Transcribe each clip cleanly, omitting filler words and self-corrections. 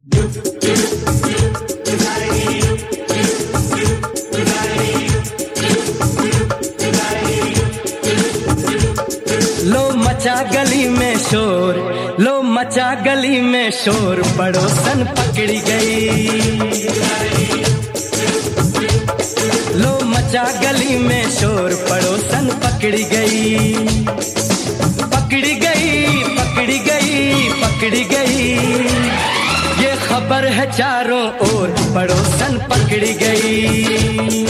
लो मचा गली में शोर, लो मचा गली में शोर, पड़ोसन पकड़ी गई। लो मचा गली में शोर, पड़ोसन पकड़ी गई। पकड़ी गई, पकड़ी गई, पकड़ी गई, ये खबर है चारों ओर, पड़ोसन पकड़ी गई।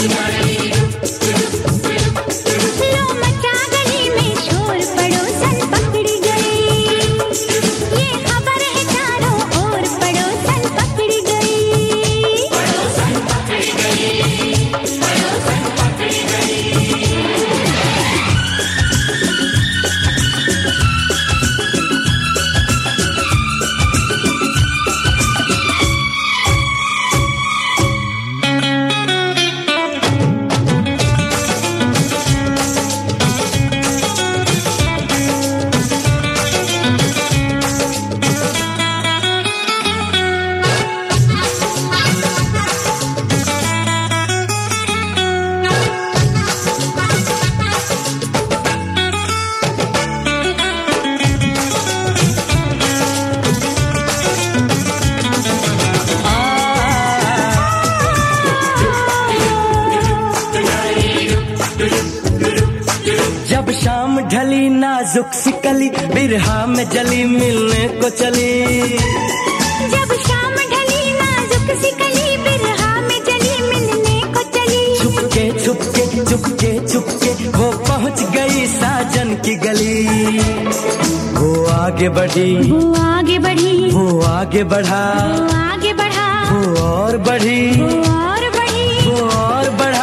जब शाम ढली नाजुक सी कली, बिरहा में जली मिलने को चली। जब शाम ढली नाजुक सी कली, बिरहा में जली मिलने को चली। छुपके छुपके छुपके छुपके वो पहुंच गई साजन की गली। वो आगे बढ़ी, वो आगे बढ़ी, वो आगे बढ़ा, वो आगे बढ़ा, वो और बढ़ी, वो और बढ़ी, वो और बढ़ा।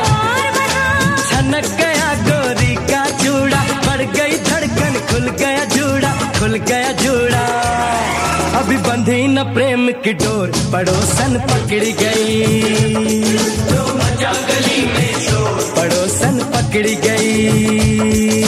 छनक गया गोरी का चूड़ा, बढ़ गई धड़कन, खुल गया जूड़ा, खुल गया जूड़ा। अभी बंधी न प्रेम की डोर, पड़ोसन पकड़ी गई। लो मचा गली में शोर, पड़ोसन पकड़ी गई।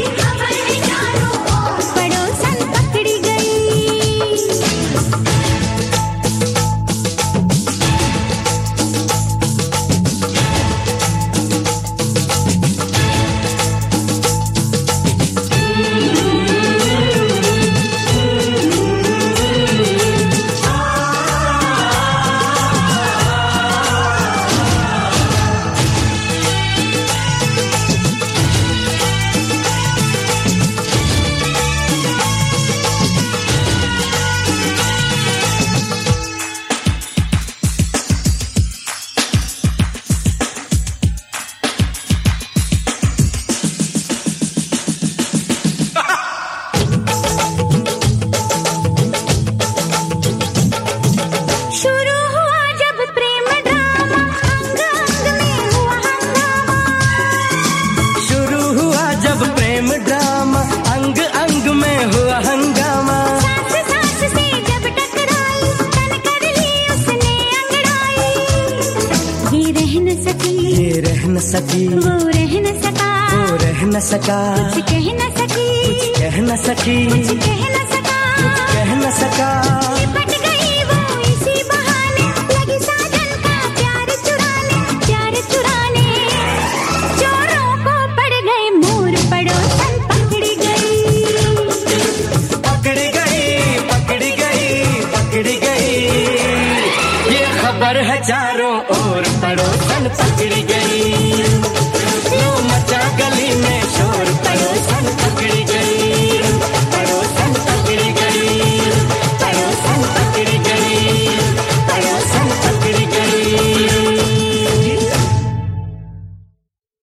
सकी, वो रह न सका, वो रह न सका, कुछ कह न सकी, कुछ कह न सकी, कुछ कह न सका, कुछ कह न सका। लिपट गई वो इसी बहाने, लगी साजन का प्यार चुराने, प्यार चुराने। चोरों को पड़ गए मोर, पड़ोसन पकड़ी गई। पकड़ी गई, पकड़ी गई, पकड़ी गई, ये खबर है चारों ओर, पड़ोसन पकड़ी गई। लो मचा गली